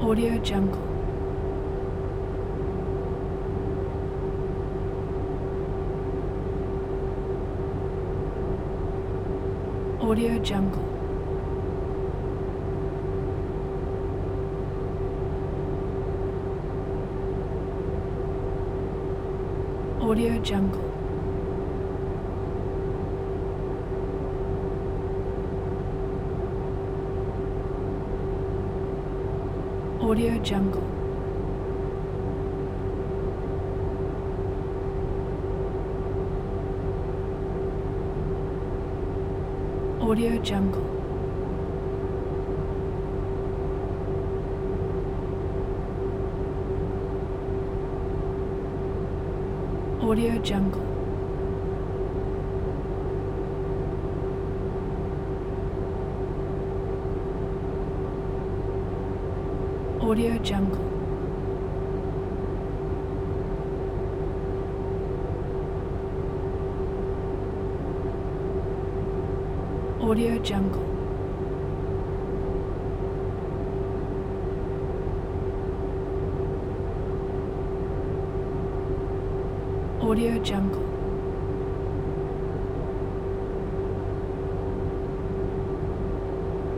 Audio Jungle. Audio Jungle. Audio Jungle. Audio Jungle. Audio Jungle. Audio Jungle. Audio Jungle. Audio Jungle. Audio Jungle.